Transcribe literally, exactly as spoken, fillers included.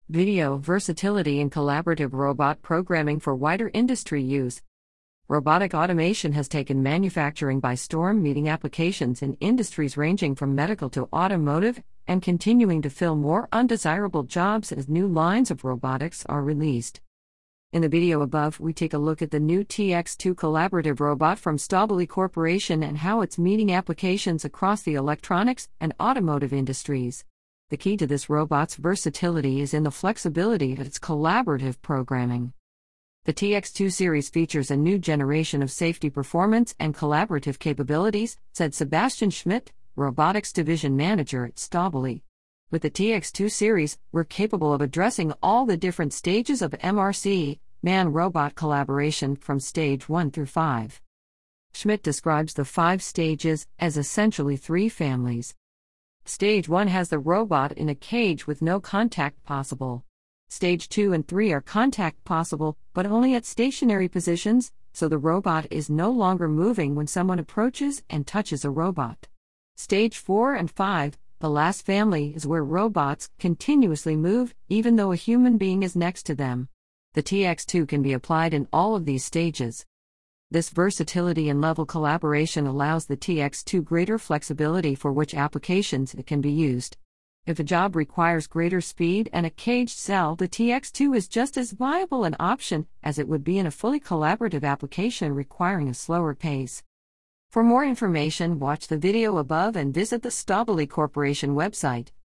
Video versatility and collaborative robot programming for wider industry use. Robotic automation has taken manufacturing by storm, meeting applications in industries ranging from medical to automotive, and continuing to fill more undesirable jobs as new lines of robotics are released. In the video above, we take a look at the new T X two collaborative robot from Stabile Corporation and how it's meeting applications across the electronics and automotive industries. The key to this robot's versatility is in the flexibility of its collaborative programming. The T X two series features a new generation of safety performance and collaborative capabilities, said Sebastian Schmidt, Robotics Division Manager at Stabile. With the T X two series, we're capable of addressing all the different stages of M R C, man-robot collaboration, from stage one through five. Schmidt describes the five stages as essentially three families. Stage one has the robot in a cage with no contact possible. Stage two and three are contact possible, but only at stationary positions, so the robot is no longer moving when someone approaches and touches a robot. Stage four and five, the last family, is where robots continuously move, even though a human being is next to them. The T X two can be applied in all of these stages. This versatility and level collaboration allows the T X two greater flexibility for which applications it can be used. If a job requires greater speed and a caged cell, the T X two is just as viable an option as it would be in a fully collaborative application requiring a slower pace. For more information, watch the video above and visit the Stabile Corporation website.